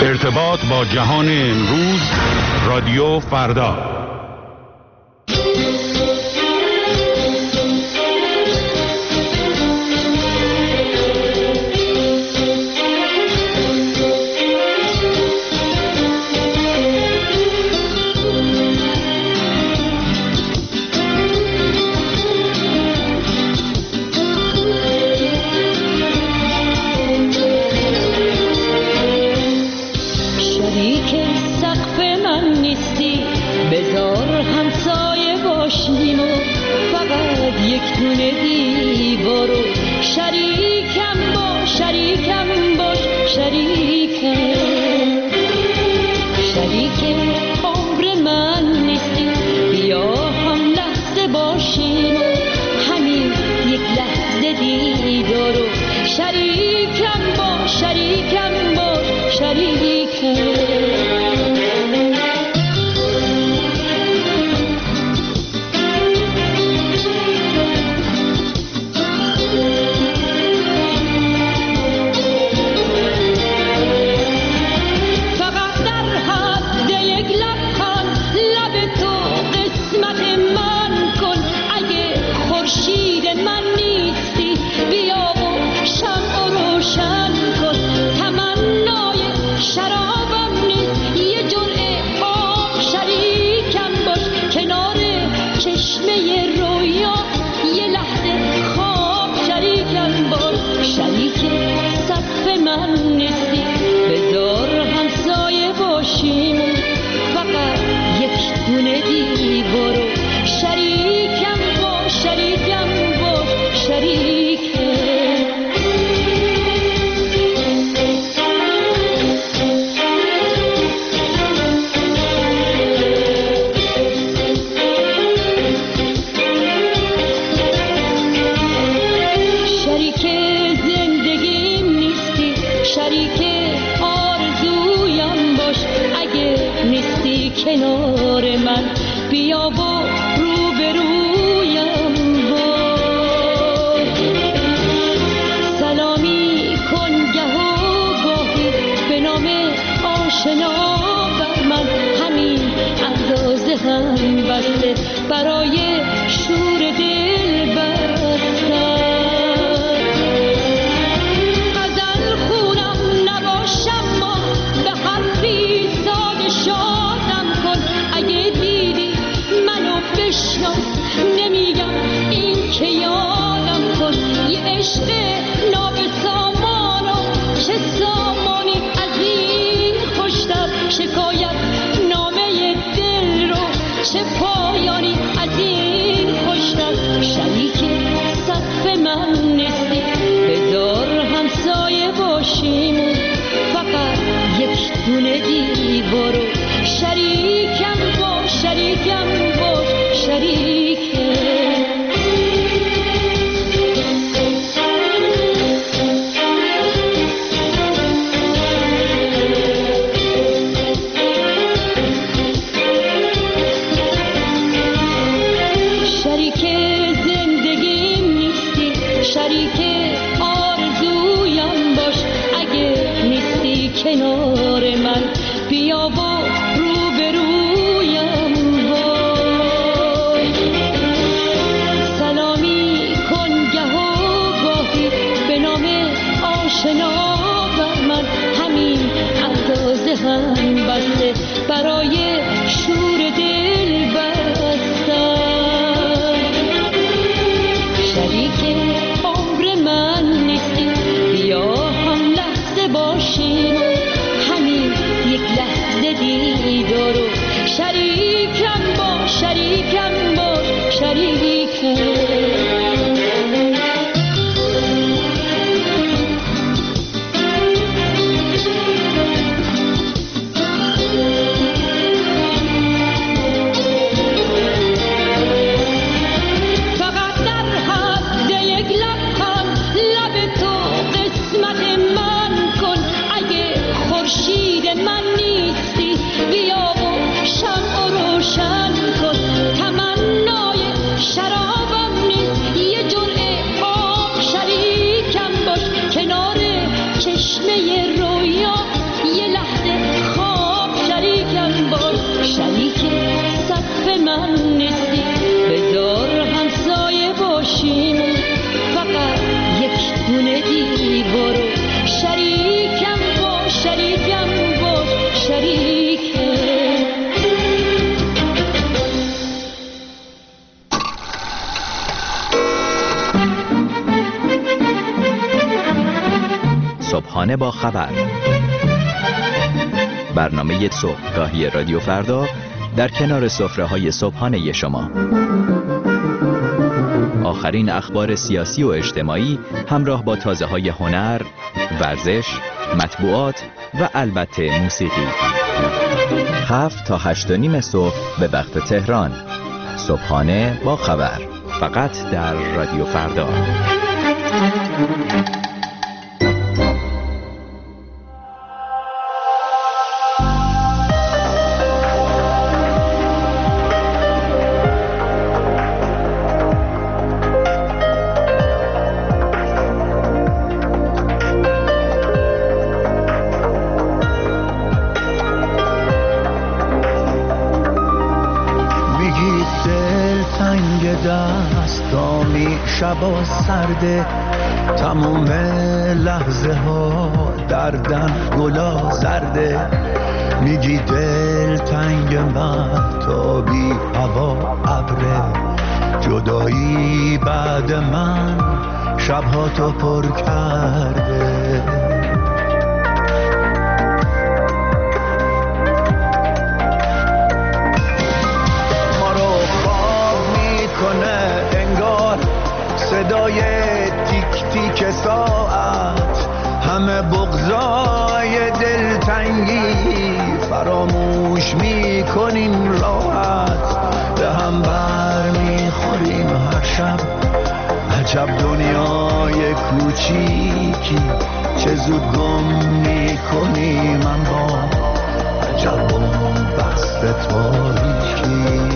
ارتباط با جهان امروز، رادیو فردا. من نیستی، بذار همسایه باشیم، فقط یک دونه دیوارو شریکم باش، شریکم باش، شریکم. صبحانه با خبر، برنامه صبحگاهی رادیو فردا در کنار سفره‌های صبحانه شما. آخرین اخبار سیاسی و اجتماعی همراه با تازه‌های هنر، ورزش، مطبوعات و البته موسیقی. 7 تا 8:30 صبح به وقت تهران. صبحانه با خبر، فقط در رادیو فردا. دستامی شبا سرده، تموم لحظه ها دردن گلا زرده. میگی دل تنگ مهتابی هوا ابره، جدایی بعد من شبها تو پر کرده. صدای تیک تیک ساعت، همه بغضای دلتنگی فراموش میکنیم راحت. به هم بر میخوریم هر شب، عجب دنیای کوچیکی، چه زود گم میکنیم اما عجب بست تاریکی.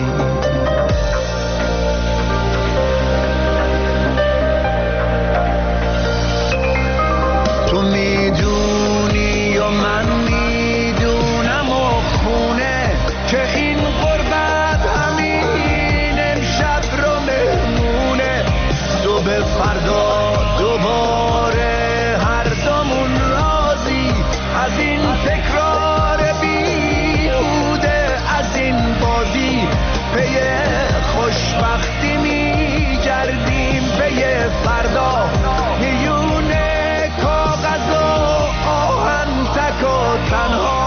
تو میدونی و من میدونم و خونه که این غربت همین امشب رو مهمونه. صبح فردا دوباره هر دومون راضی از این تکرار بیهوده، از این بازی پی خوشبختی میگردیم، پی فردا میونه کاغذ و آهن تک و تنها.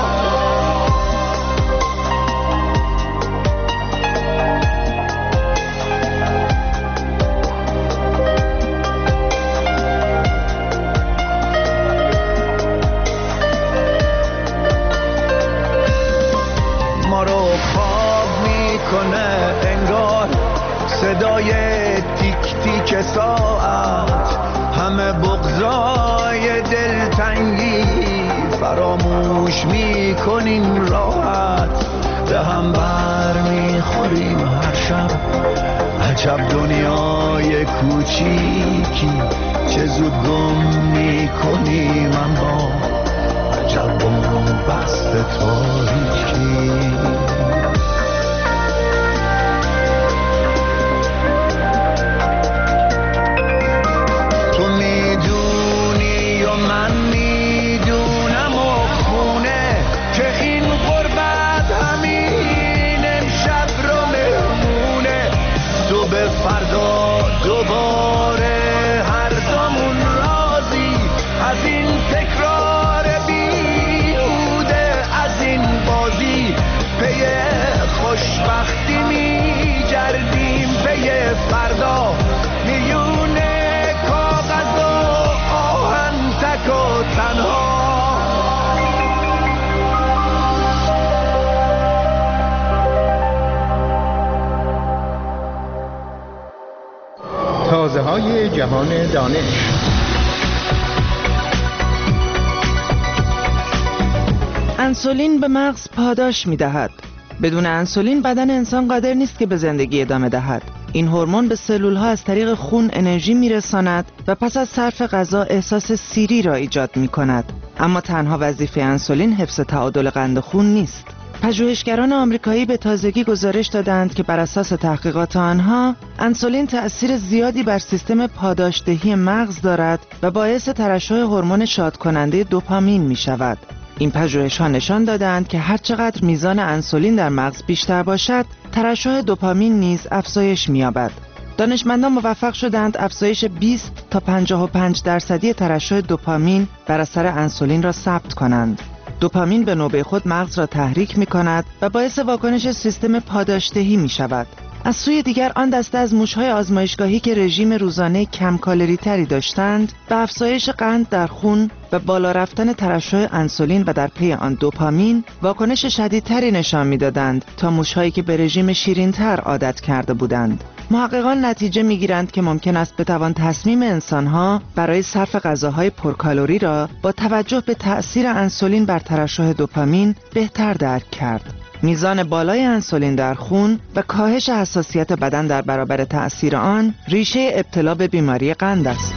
ما رو خواب میکنه انگار صدای تیک تیک ساعت، همه بغضای دلتنگی فراموش میکنیم راحت. به هم بر میخوریم هر شب، عجب دنیای کوچیکی، چه زود گم میکنیم اما عجب بست تاریکی. من میدونم و خونه که این غربت همین امشب رو مهمونه. صبح فردا دوباره هر دومون راضی از این تکرار بیهوده، از این بازی پی خوشبختی میگردیم، پی فردا میونه کاغذ و آهن تک و تنها. تازه های جهان دانش. انسولین به مغز پاداش می دهد. بدون انسولین بدن انسان قادر نیست که به زندگی ادامه دهد. این هورمون به سلول‌ها از طریق خون انرژی می‌رساند و پس از صرف غذا احساس سیری را ایجاد می‌کند. اما تنها وظیفه انسولین حفظ تعادل قند خون نیست. پژوهشگران آمریکایی به تازگی گزارش دادند که بر اساس تحقیقات آنها انسولین تأثیر زیادی بر سیستم پاداشدهی مغز دارد و باعث ترشح هورمون شادکننده دوپامین می شود. این پژوهش‌ها نشان دادند که هر چقدر میزان انسولین در مغز بیشتر باشد، ترشح دوپامین نیز افزایش می‌یابد. دانشمندان موفق شدند افزایش 20 تا 55% ترشح دوپامین بر اثر انسولین را ثبت کنند. دوپامین به نوبه خود مغز را تحریک می‌کند و باعث واکنش سیستم پاداشدهی می‌شود. از سوی دیگر آن دسته از موش‌های آزمایشگاهی که رژیم روزانه کم کالری تری داشتند، به افزایش قند در خون و بالا رفتن ترشح انسولین و در پی آن دوپامین واکنش شدیدتری نشان می‌دادند تا موش‌هایی که به رژیم شیرین‌تر عادت کرده بودند. محققان نتیجه می‌گیرند که ممکن است بتوان تصمیم انسان‌ها برای صرف غذاهای پرکالری را با توجه به تأثیر انسولین بر ترشح دوپامین بهتر درک کرد. میزان بالای انسولین در خون و کاهش حساسیت بدن در برابر تأثیر آن ریشه ابتلا به بیماری قند است.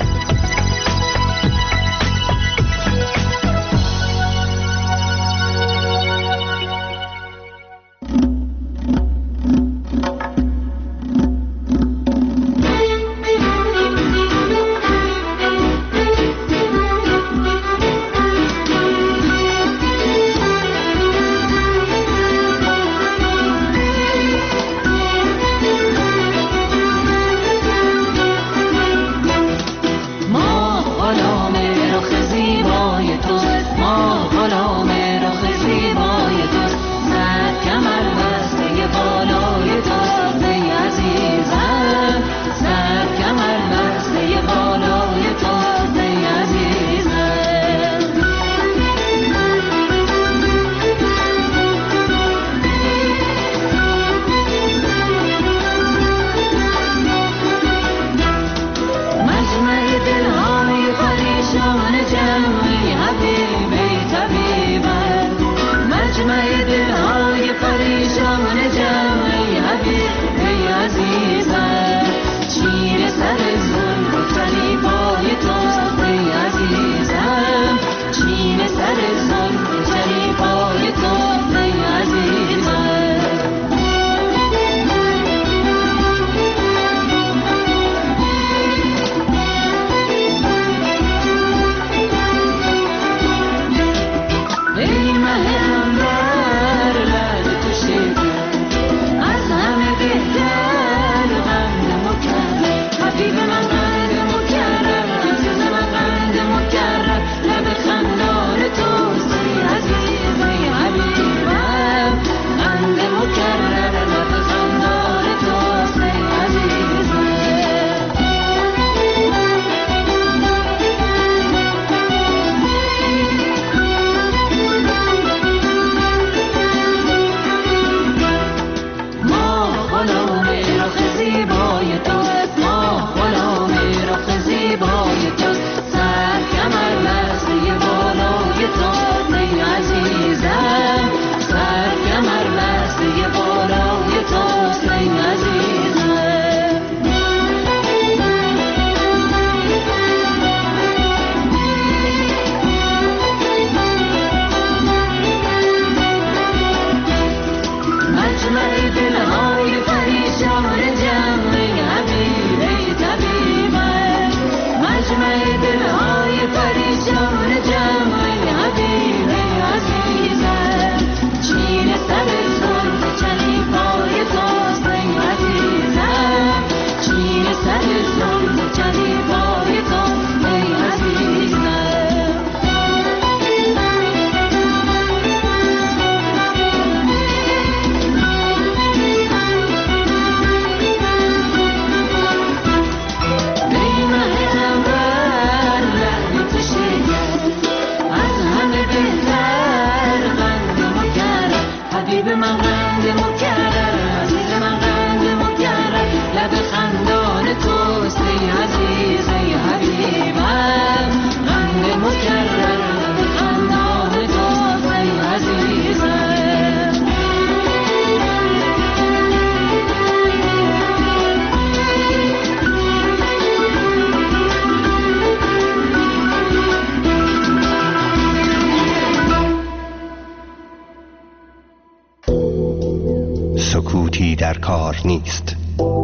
قوتی در کار نیست.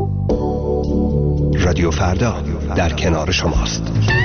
رادیو فردا در کنار شماست.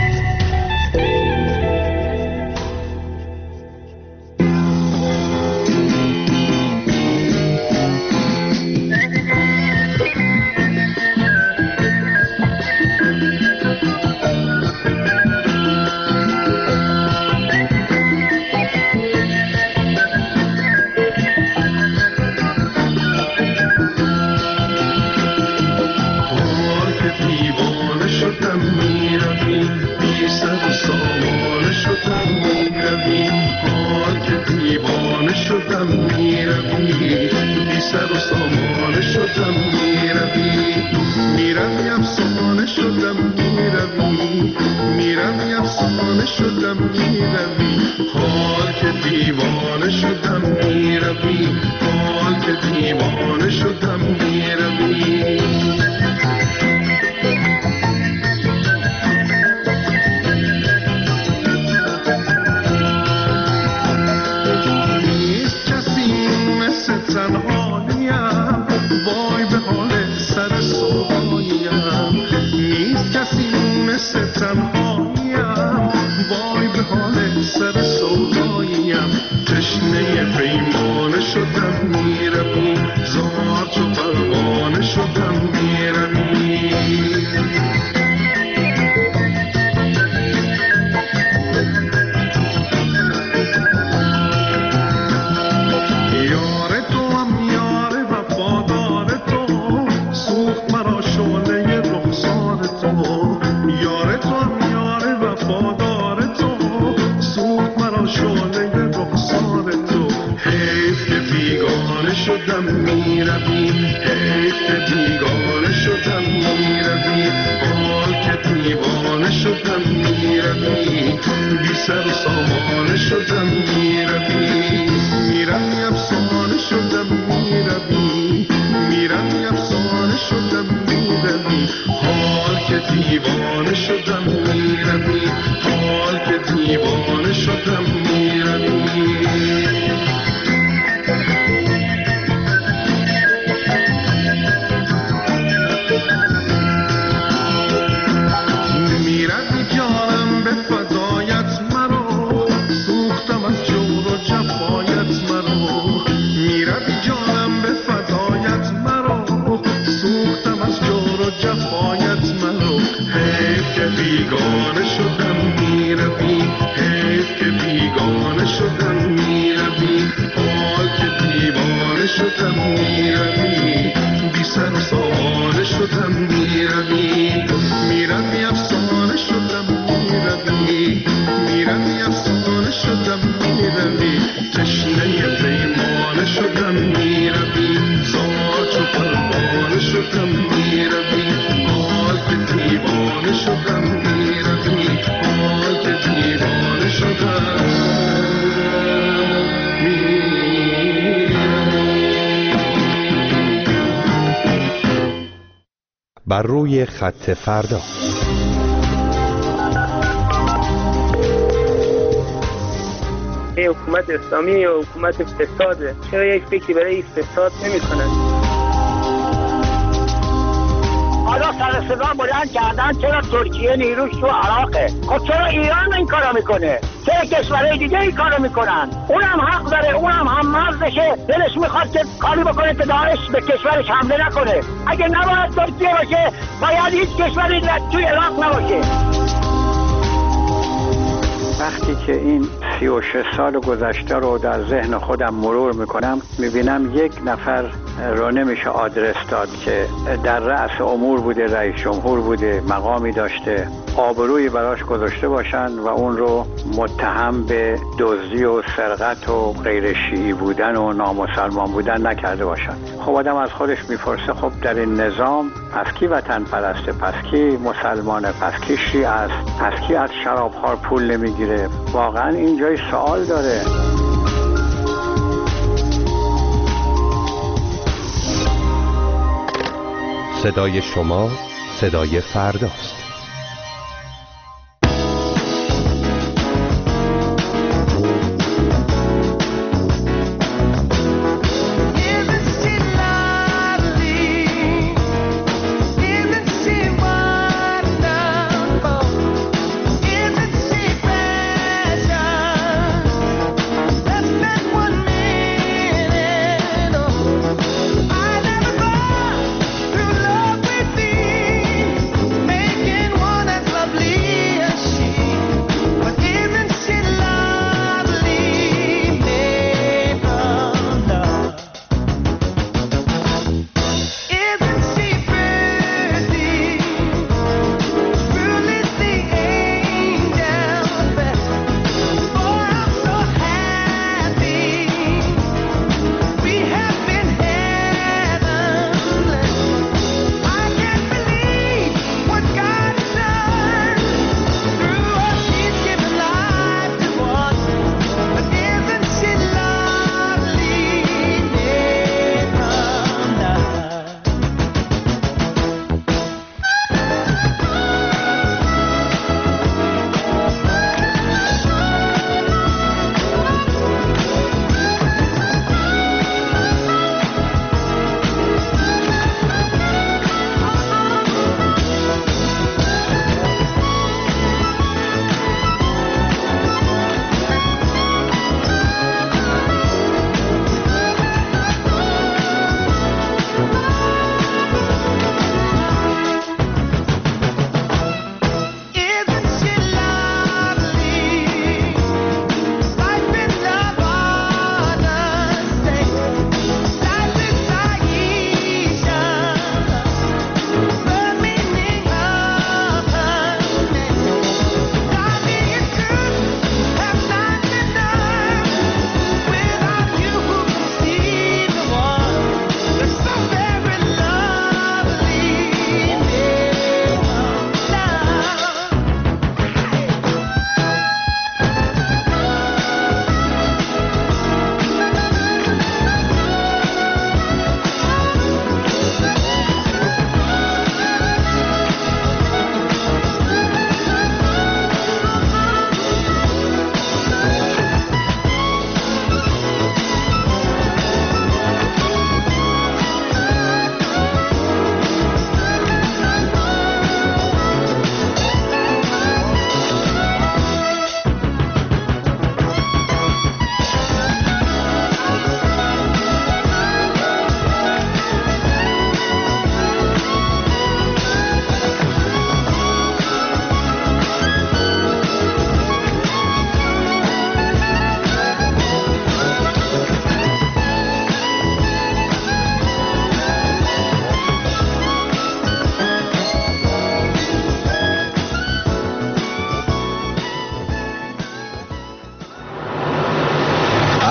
بر روی خط فردا. حکومت اسلامی یا حکومت فساده، چرا یک فکری برای این فساد نمی‌کنن؟ حالا سر صدا بلند کردن چرا ترکیه نیروش تو عراقه؟ خب چرا ایران این کارو میکنه؟ چرا کشورهای دیگه این کارو میکنن؟ اونم حق داره، اونم هم مرزشه، دلش میخواد که کاری بکنه که داعش به کشورش حمله نکنه. اگه نباید ترکیه باشه، باید هیچ کشوری توی عراق نباشه. وقتی که این 36 سال گذشته رو در ذهن خودم مرور میکنم، میبینم یک نفر رو نمیشه آدرس داد که در رأس امور بوده، رئیس جمهور بوده، مقامی داشته، آبرویی براش گذاشته باشن و اون رو متهم به دزدی و سرقت و غیر شیعی بودن و نامسلمان بودن نکرده باشن. خب آدم از خودش میپرسه خب در این نظام پس کی وطن پرسته، پس کی مسلمانه، پس کی شیعه است، پس کی از شرابخوار پول نمیگیره؟ واقعا این جای سوال داره. صدای شما صدای فرداست. Is it still alive?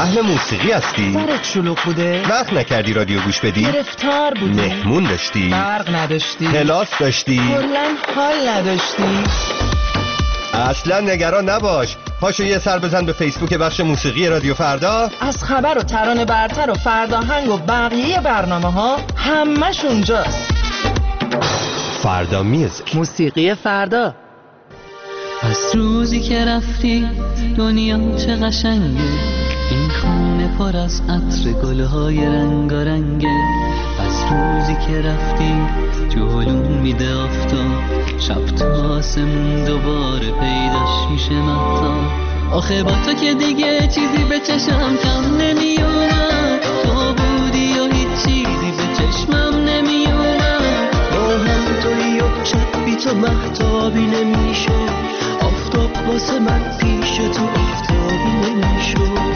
اهل موسیقی هستی؟ سرت شلوغ بوده؟ وقت نکردی رادیو گوش بدی؟ گرفتار بودی؟ مهمون داشتی؟ برق نداشتی؟ کلاس داشتی؟ کلاً حال نداشتی؟ اصلا نگران نباش. پاشو یه سر بزن به فیسبوک بخش موسیقی رادیو فردا. از خبر و ترانه برتر و فرداهنگ و بقیه برنامه ها همش اونجاست. فردا میوزیک، موسیقی فردا. از روزی که رفتی دنیا چه قشنگه، این خونه پر از عطر گلهای رنگارنگه. از روزی که رفتی جلوم میده آفتاب، شب تا آسمون دوباره پیداش میشه مهتاب. آخه با تو که دیگه چیزی به چشم کم نمیومد، تو بودی و هیچ چیزی به چشمم نمیومد. با هم تویی و شب بی تو مهتابی نمیشه، آفتاب واسه من پیش تو آفتابی نمیشه.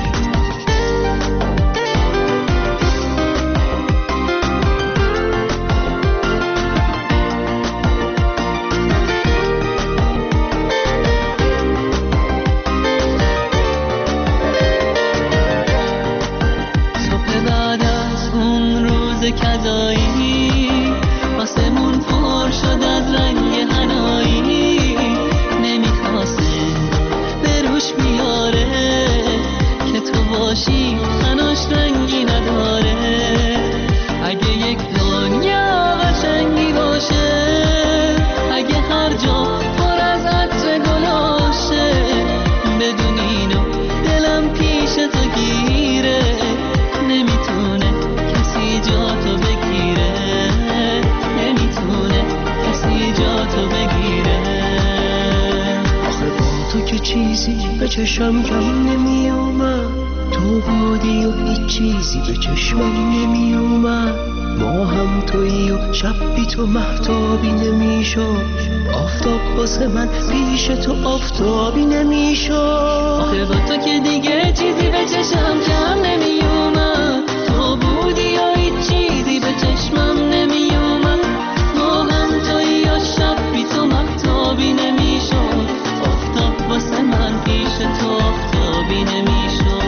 کدایی آسمون پر شد از رنگ حنایی، نمیخواسته به روش بیاره که تو باشی تناش رنگی نداره. اگه یک دنیا قشنگی باشه، اگه هر جا پر از عطر گلاشه، بدون اینو دلم پیش تو گیره، نمیتونه کسی جا تو بگیره، نمیتونه کسی جا تو بگیره. آخه با تو که چیزی به چشم کم نمیومد، تو بودی و هیچ چیزی به چشمم نمیومد. ما هم تویی و شب بی تو مهتابی نمیشد، آفتاب واسه من پیش تو آفتابی نمیشد. آخه با تو که دیگه چیزی به چشم کم نمیومد، تو بودی و هیچ چیزی به چشمم نمیومد. ما هم تویی و شب بی تو مهتابی نمیشد، آفتاب واسه من پیش تو آفتابی نمیشد.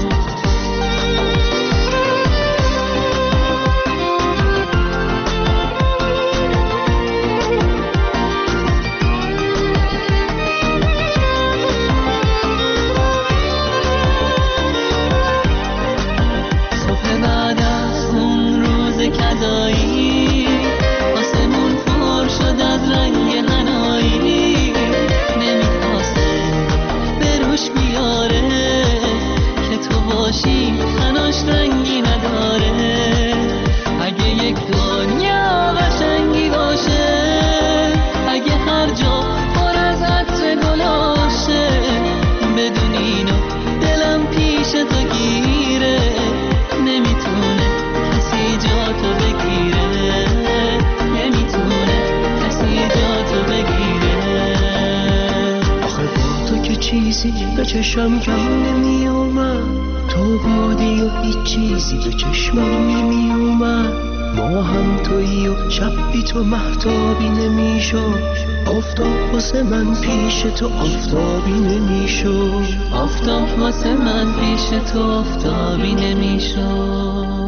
کدایی آسمون پر شد از رنگ حنایی، نمیخواسته به روش بیاره که تو باشی تناش رنگی نداره. اگه یک دنیا قشنگی باشه، اگه هر جا پر از عطر گلاشه، بدون اینو دلم پیش تو گیره، نمیتونه کسی جا تو بگیره، نمیتونه کسی جا تو بگیره. آخه با تو که چیزی به چشم کم نمیومد، تو بودی و هیچ چیزی به چشمم نمیومد. ما هم تویی و شب بی تو مهتابی نمیشد، آفتاب واسه من پیش تو آفتابی نمیشد، آفتاب واسه من پیش تو آفتابی نمیشد.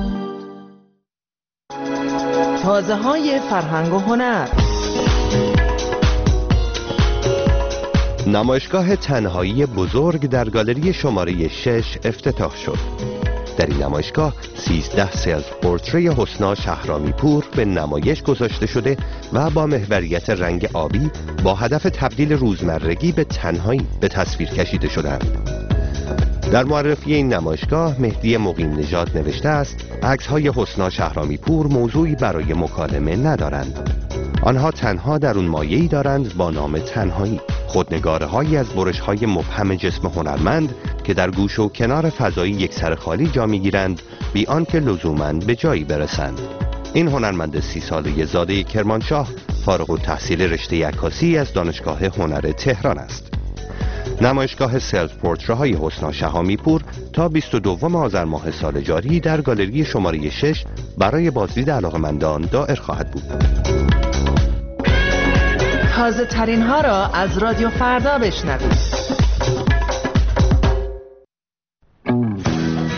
تازه های فرهنگ و هنر. نمایشگاه تنهایی بزرگ در گالری شماره 6 افتتاح شد. در این نمایشگاه 13 سلف پورتری حسنا شهرامی پور به نمایش گذاشته شده و با محوریت رنگ آبی با هدف تبدیل روزمرگی به تنهایی به تصویر کشیده شدند. در معرفی این نمایشگاه مهدی مقیم نژاد نوشته است: عکس‌های حسنا شهرامی پور موضوعی برای مکالمه ندارند. آنها تنها در اون مایه‌ای دارند با نام تنهایی، خودنگاره‌هایی از برش‌های مبهم جسم هنرمند که در گوش و کنار فضایی یک سر خالی جا می‌گیرند بی آنکه لزوماً به جایی برسند. این هنرمند 30 ساله زاده کرمانشاه فارغ التحصیل رشته عکاسی از دانشگاه هنر تهران است. نمایشگاه سلف پورترهای حسنا شهرامی پور تا 22 آذر ماه سال جاری در گالری شماره 6 برای بازدید علاقه‌مندان دایر خواهد بود. تازه ترین ها را از رادیو فردا بشنوید.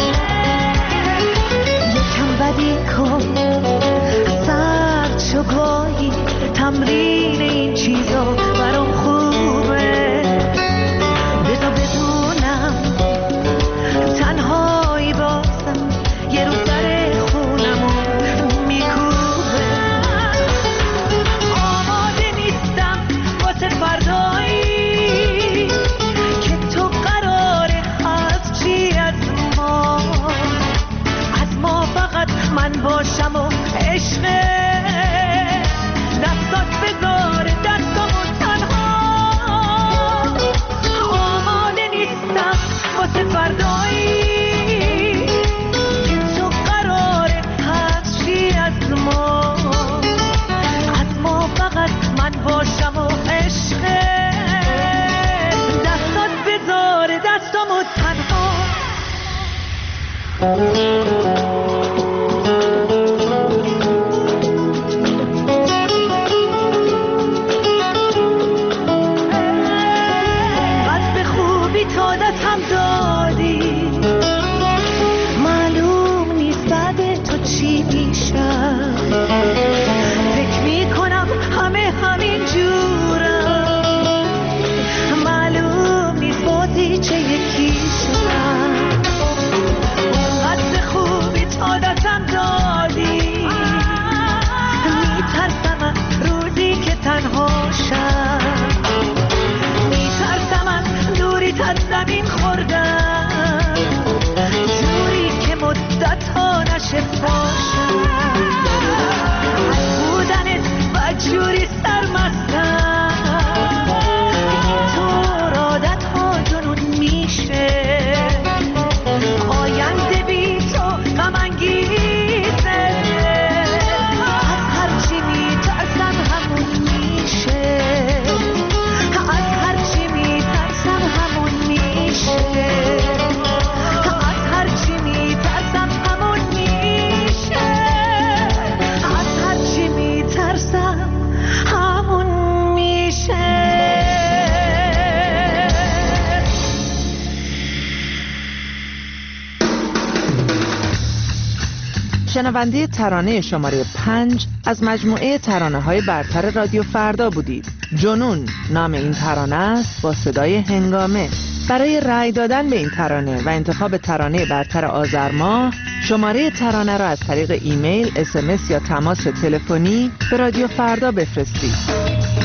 شنونده ترانه شماره 5 از مجموعه ترانه‌های برتر رادیو فردا بودید. جنون نام این ترانه است با صدای هنگامه. برای رأی دادن به این ترانه و انتخاب ترانه برتر آذر ماه، شماره ترانه را از طریق ایمیل، SMS یا تماس تلفنی به رادیو فردا بفرستید.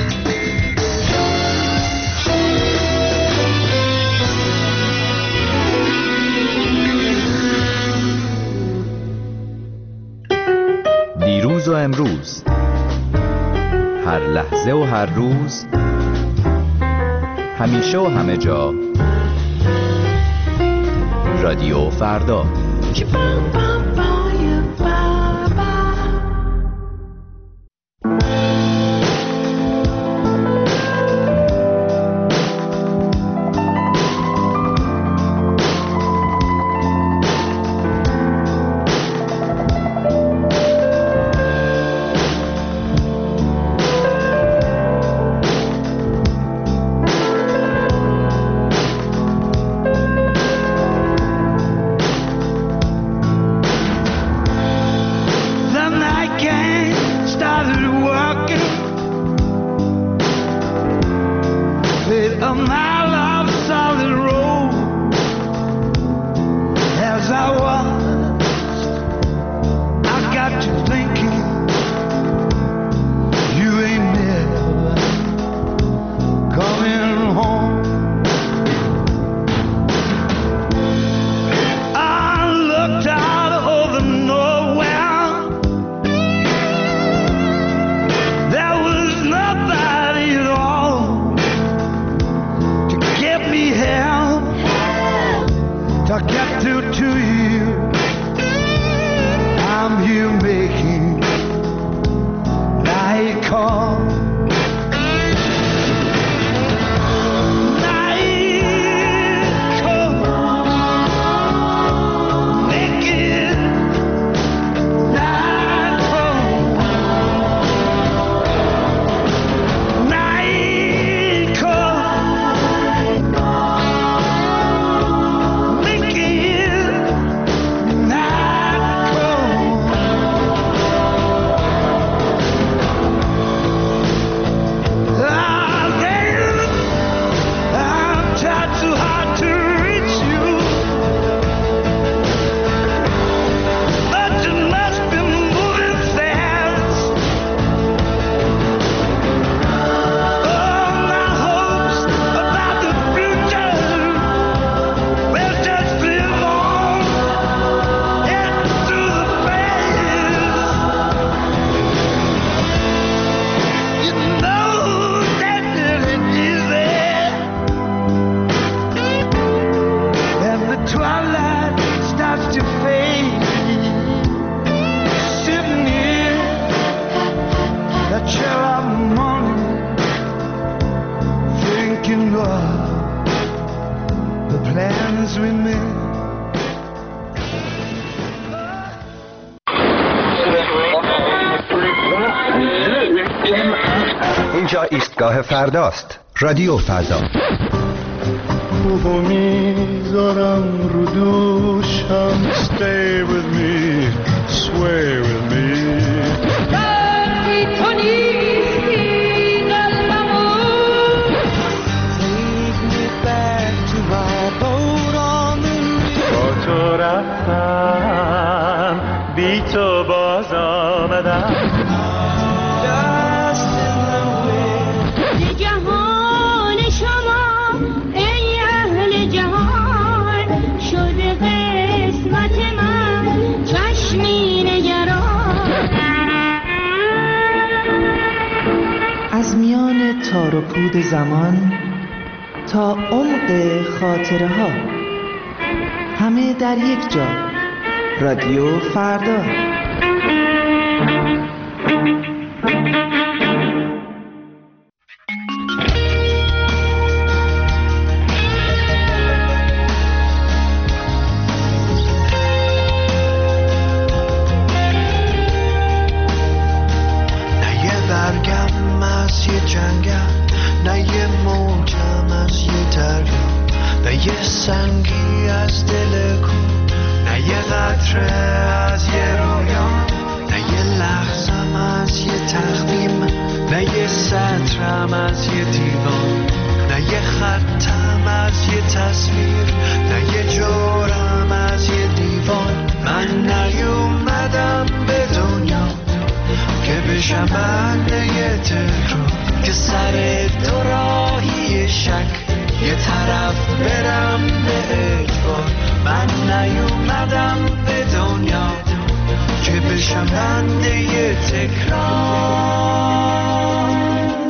دیروز و امروز، هر لحظه و هر روز، همیشه و همه جا، رادیو فردا. اینجا ایستگاه فرداست. رادیو فردا. بابا میذارم رو دوشم. Stay with me, sway with me. وقتی تو نیستی قلبمون. Take me back to my boat on the river. با تو رفتم، بی تو باز آمدم. از میان تار و پود زمان تا عمق خاطره ها، همه در یک جا. رادیو فردا. نه یه موجم از یه دریا، نه یه سنگی از دل کو، نه یه قطره از یه رویا، نه یه لحظم از یه تقدیم، نه یه سطرم از یه دیوان، نه یه خطم از یه تصویر، نه یه جورم از یه دیوان. من نیومدم به دنیا که بشم بنده یه تکرار، که سر دوراهی شک یه طرف برم به اجبار. من نیومدم به دنیا که بشم بنده یه تکرار.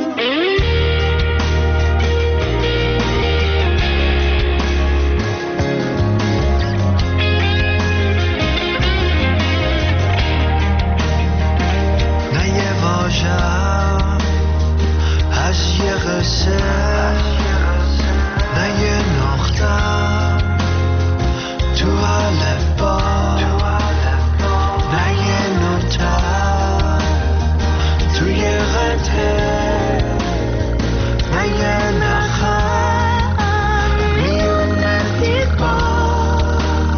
نه یه واژه‌ام از یه قصه، نه یه نقطه‌ام تو الفبا، نه یه نوتم توی قطعه، نه یه نخم میونه دیوار.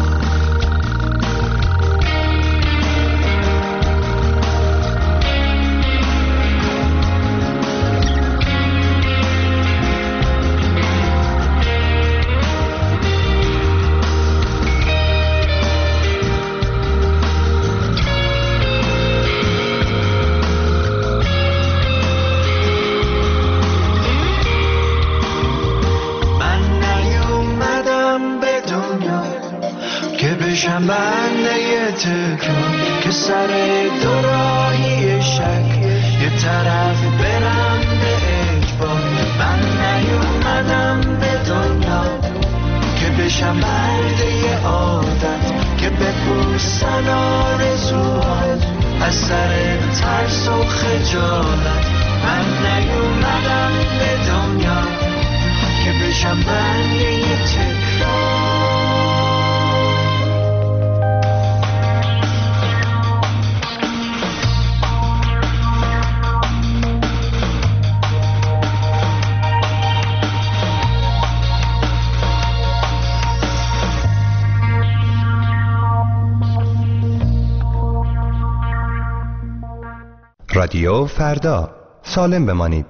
بشم بنده یه تکرار، که سر دوراهی شک یه طرف برم به اجبار. من نیومدم به دنیا که بشم بنده یه عادت، که بپوسن آرزوات از سر ترس و خجالت. من نیومدم به دنیا که بشم بنده یه تکرار. رادیو فردا، سالم بمانید.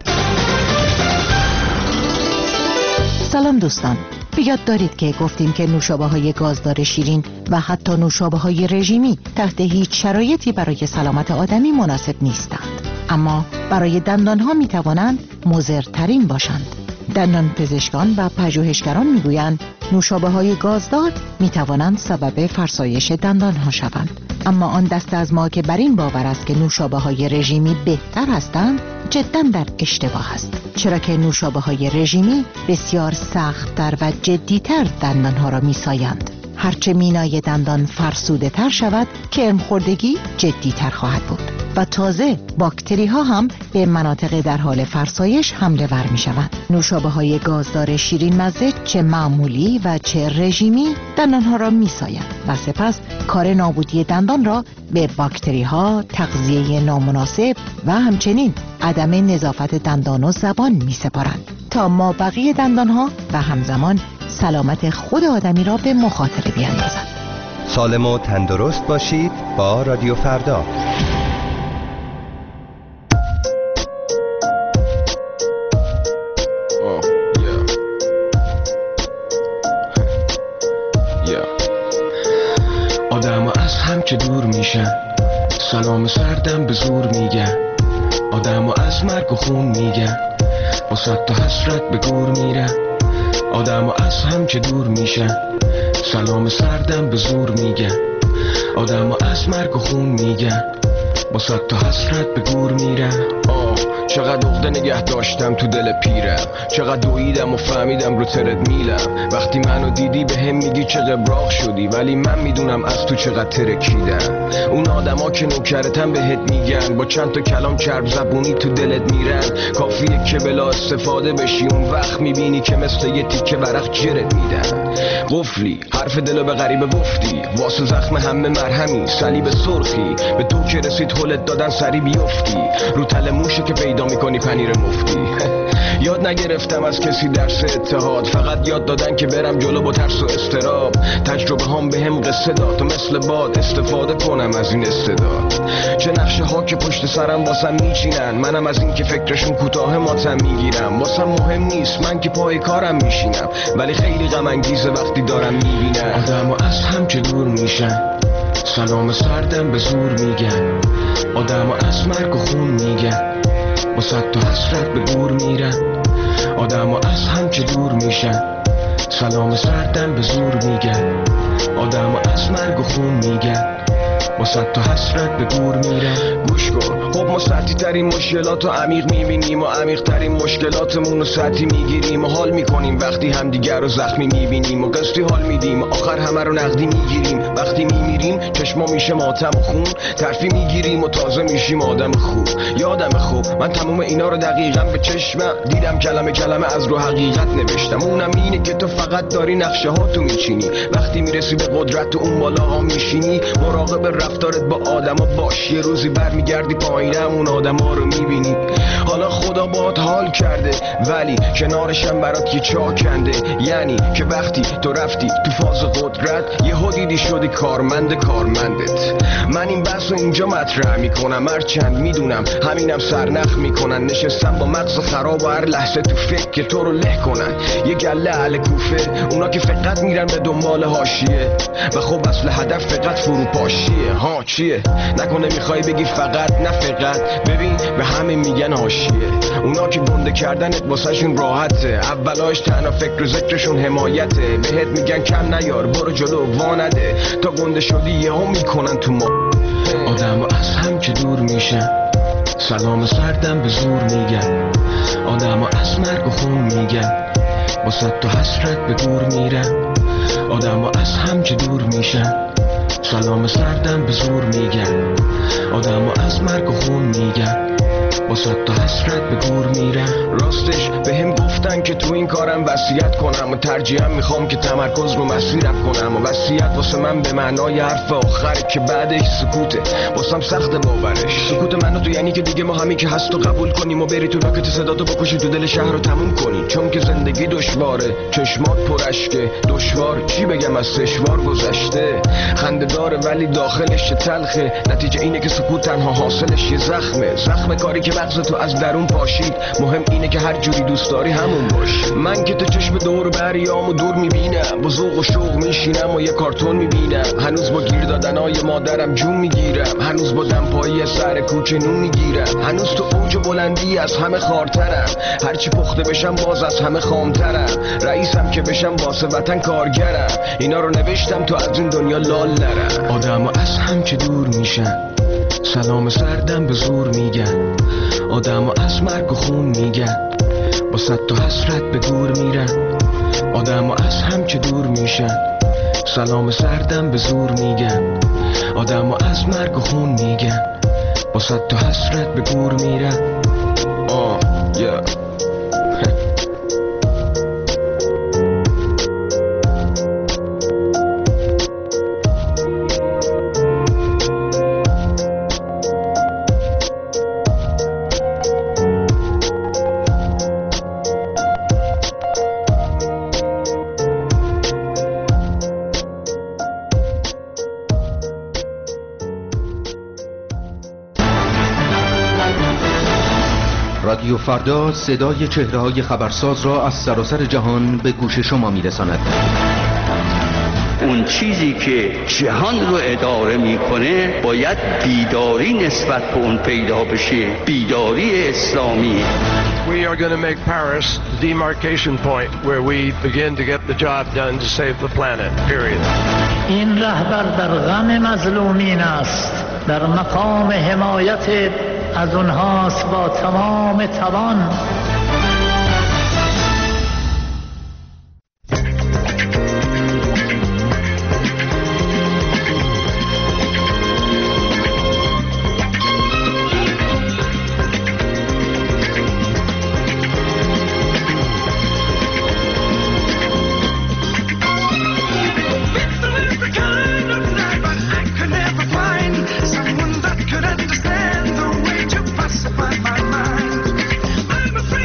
سلام دوستان، به یاد دارید که گفتیم که نوشابه‌های گازدار شیرین و حتی نوشابه‌های رژیمی تحت هیچ شرایطی برای سلامت آدمی مناسب نیستند، اما برای دندانها می توانند مضرترین باشند. دندان پزشکان و پژوهشگران میگویند نوشابه‌های گازدار می توانند سبب فرسایش دندانها شوند، اما آن دسته از ما که بر این باور است که نوشابه‌های رژیمی بهتر هستند جداً در اشتباه است، چرا که نوشابه‌های رژیمی بسیار سخت‌تر و جدی‌تر دندانها را می‌سایند. هرچه مینای دندان فرسوده تر شود کرم‌خوردگی جدی‌تر خواهد بود و تازه باکتری ها هم به مناطق در حال فرسایش حمله ور می شوند. نوشابه‌های گازدار شیرین مزه چه معمولی و چه رژیمی دندان ها را می سایند و سپس کار نابودی دندان را به باکتری ها، تغذیه نامناسب و همچنین عدم نظافت دندان و زبان می سپارند تا ما بقیه دندان ها و همزمان سلامت خود آدمی را به مخاطره بیاندازند. سالم و تندرست باشید با رادیو فردا. آدم از هم که دور میشن، سلام سردم به زور میگن. آدم از مرگ و خون میگن، با صد تا حسرت به گور میرن. آدم از هم که دور میشن، سلام سردم به زور میگن. آدم از مرگ و خون میگن، با صد تا حسرت به گور میرن. چقدر عقده نگه داشتم تو دل پیرم، چقدر دویدم و فهمیدم رو ترد میلم. وقتی منو دیدی به هم میگی چه قبراق شدی، ولی من میدونم از تو چقدر ترکیدم. اون آدما که نوکرتن بهت میگن، با چند تا کلام چرب زبونی تو دلت میرن. کافیه که بلا استفاده بشی، اون وقت میبینی که مثل یه تیکه ورق جرت میدن. قفلی حرف دلو به غریبه گفتی، واسه زخم همه مرهمی صلیب سرخی. به تو که رسید هلت دادن سری بیفتی، رو تل موشه که پیدا میکنی پنیر مفتی. یاد نگرفتم از کسی درس اتحاد، فقط یاد دادن که برم جلو با ترس و استراب. تجربه هم به هم قصه داد و مثل باد استفاده کنم از این استعداد. چه نقشه ها که پشت سرم واسم میچینن، منم از این که فکرشون کوتاه ماتم میگیرم. واسم مهم نیست من که پای کارم میشینم، ولی خیلی غم انگیزه وقتی دارم میبینم آدم و از هم که دور میشن، سلام سردم به زور میگن. آدم و از مرگ و خون میگن، با صد تا حسرت به گور میرن. آدم و از هم که دور میشن، سلام سردم به زور میگن. آدم و از مرگ و خون میگن، با صد تا حسرت به گور میرن. گوش کن، خب ما سطحی ترین مشکلات رو عمیق میبینیم و عمیق ترین مشکلاتمون رو سطحی میگیریم و حال میکنیم وقتی همدیگر رو زخمی میبینیم و قسطی حال میدیم و آخر همه رو نقدی میگیریم. وقتی میمیریم چشما میشه ماتم و خون، ترفی میگیریم و تازه میشیم آدم خوب. یادم خوب من تموم اینا رو دقیقا به چشمم دیدم، کلمه کلمه از رو حقیقت نوشتم. اونم اینه که تو فقط داری نقشه ها تو میچینی، وقتی میرسی به قدرت تو اون بالا ها میشینی. مراقب رفتارت با آدما باش، یه روزی برمیگردی پایینم اون آدما رو میبینی. حالا خدا باهات حال کرده ولی کنارشم برات یه چاه کنده، یعنی که وقتی تو رفتی تو فاز قدرت یهو دیدی شدی کارمندت. من این بحثو اینجا مطرح میکنم، هرچند میدونم همینم سرنخ میکنن. نشستم با مغز خراب و هر لحظه تو فکر که تو رو له کنن. یه گله اهل کوفه، اونا که فقط میرن به دنبال حاشیه و خب اصل هدف فقط فروپاشیه. ها چیه؟ نکنه میخوای بگی فقط؟ نه فقط، ببین به همه میگن حاشیه. اونا که گنده کردنت واسهشون راحته، اولاش تنها فکر و ذکرشون حمایته. بهت میگن کم نیار، برو جلو وانده، تا گنده شدی یهو میکنن تو ما. آدم و از هم که دور میشن، سلام سردم به زور میگن. آدم و از مرگ و خون میگن، با صد تا حسرت به گور میرن. آدم و از هم که دور میشن، سلام سردم به زور میگن. آدم و از مرگ و خون میگن، با صد تا حسرت به گور میرن. راستش به هم گفتن که تو این کارم وصیت کنم و ترجیحاً میخوام که تمرکز رو مسیرم کنم. و وصیت واسه من به معنای حرف آخره که بعدش سکوته، واسم سخت باورش. سکوت منو تو یعنی که دیگه ما همین که هست و قبول کنیم و بری تو راکت صداتو بکشی تو دل شهر رو تموم کنی. چون که زندگی دشواره، چشمات پرشکه، دشوار چی بگم از سشوار گذشته. خنده داره ولی داخلش تلخه، نتیجه اینه که سکوت تنها حاصلش یه زخمه. زخم کاری که مغز تو از درون پاشید. مهم اینه که هر جوری دوست داری همون باش. من که تو چشم دور بریامو دور میبینم، با ذوق و شوق میشینم و یه کارتون میبینم. هنوز با گیر دادنای مادرم جون میگیرم، هنوز با دمپایی سر کوچه نون میگیرم. هنوز تو اوج بلندی از همه خارترم، هرچی پخته بشم باز از همه خامترم. رئیسم که بشم واسه وطن کارگرم، اینا رو نوشتم تو از این دنیا لال نرم. آدم و از هم که دور میشن، سلام سردم به زور میگن. آدم و از مرگ و خون میگن، با صد تا حسرت به گور میرن. آدم و از هم که دور میشن، سلام سردم به زور میگن. آدم و از مرگ و خون میگن، با صد تا حسرت به گور میرن. رادیو فردا صدای چهره‌های خبرساز را از سراسر جهان به گوش شما می‌رساند. اون چیزی که جهان رو اداره میکنه باید بیداری نسبت به اون پیدا بشه، بیداری اسلامی. We are going to make Paris the demarcation point where we begin to get the job done to save the planet. Period. این رهبر در غم مظلومین است، در مقام حمایت از اونهاست با تمام توان. Someone that could understand the way to pacify my mind. I'm afraid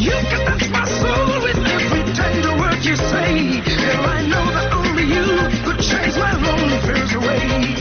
You can touch my soul with every tender word you say. Girl, I know that only you could chase my lonely fears away.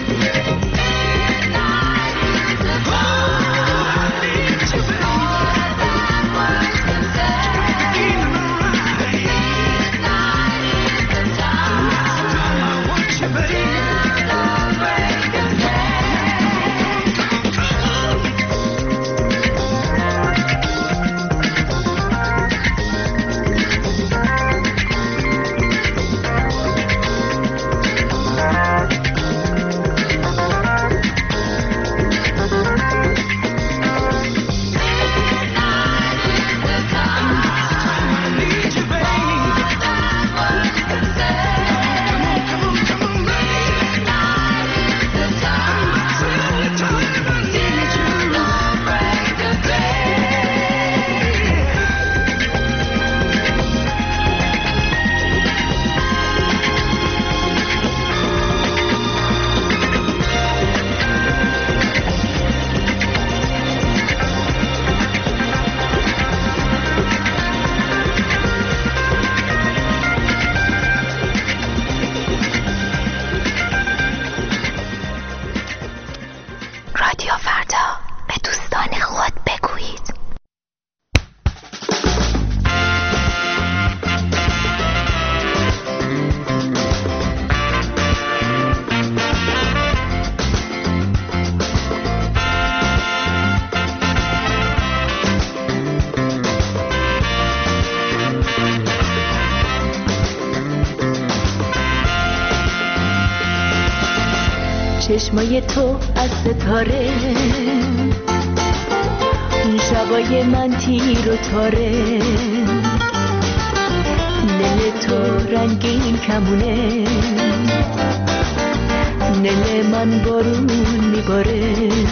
چشمای تو از ستاره، اون شبای من تیر و تاره، دل تو رنگین کمونه، دل من بارون میباره.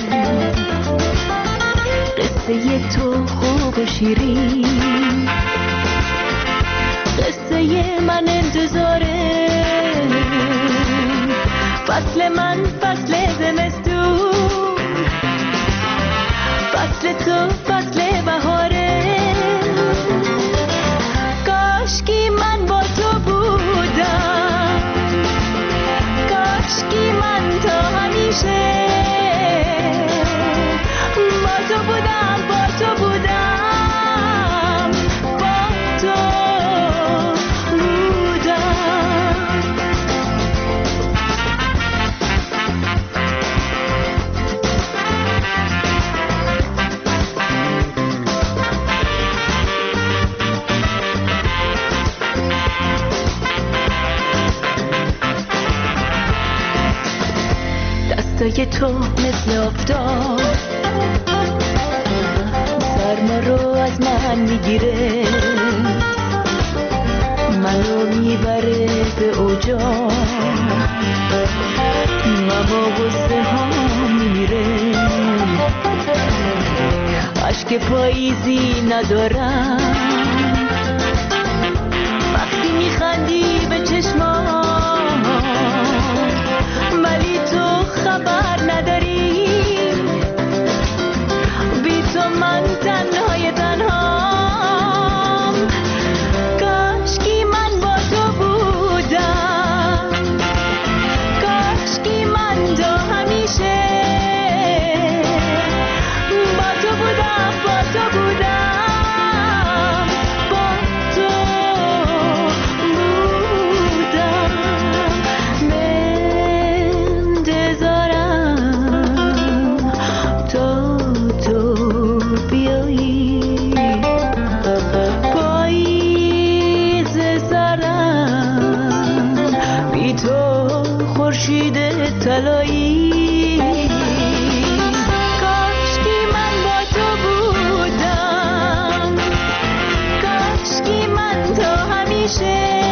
قصه تو خوب و شیرین، قصه من انتظاره. فصل من فصل زمستون، فصل تو فصل بهاره. کاشکی من با تو بودم، کاشکی من تا همیشه با تو بودم، با تو بودم، با تو دستای تو مثل آفتاب سرما رو از من میگیره، منو میبره به اوجا، غم و غصه ها میمیره. عشق پاییزی ندارم وقتی میخندی به چشمام، ولی تو خبر نداری بی تو من تنهای تنهام. کاشکی من با تو بودم، کاشکی من تا همیشه با تو بودم، با تو بودم، با تو بودم. منتظرم تا تو بیایی، پاییز سرم بی تو خورشید طلایی. کاشکی من با تو بودم، کاشکی من تا همیشه